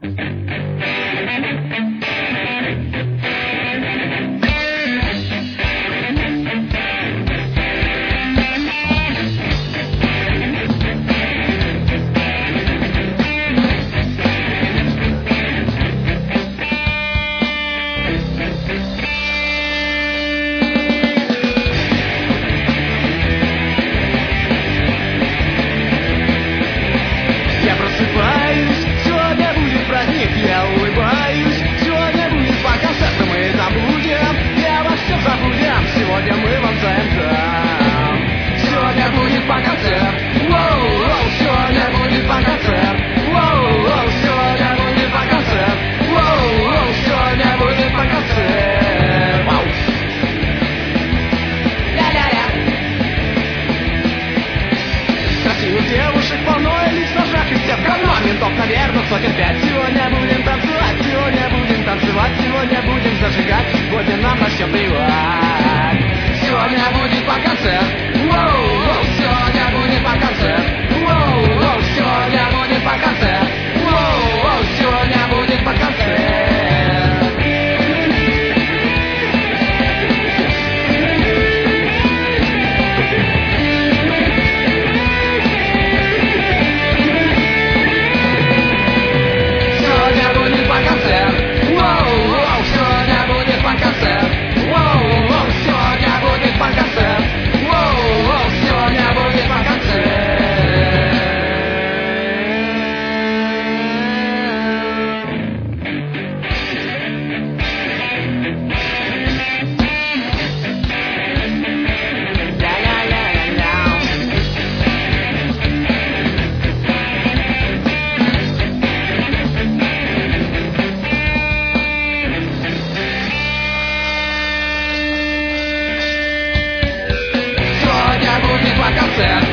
Я просыпаюсь, сегодня будет праздник, я улыбаюсь. Сегодня будет показ, это мы забудем, и обо всем забудем. Сегодня мы вам там. Сегодня будет показ, воу-воу, сегодня будет показ, воу-воу, сегодня будет показ, воу-воу, сегодня будет показ. Вау. Ля-ля-ля. Красивых девушек полно, и лиц ножах и всех говно. Ментов, наверное, сотен пять. Сегодня будем танцевать, сегодня будем танцевать, сегодня будем зажигать, сегодня нам начнем плевать. Сегодня будет показ, воу-воу, сегодня будет показ, воу-воу, сегодня будет показ, воу-воу, сегодня будет показ. Сегодня будет показ, воу-воу, сегодня будет показ, воу-воу, сегодня будет показ, воу-воу, сегодня будет показ. Ля-ля-ля-ля-ля. Сегодня будет показ.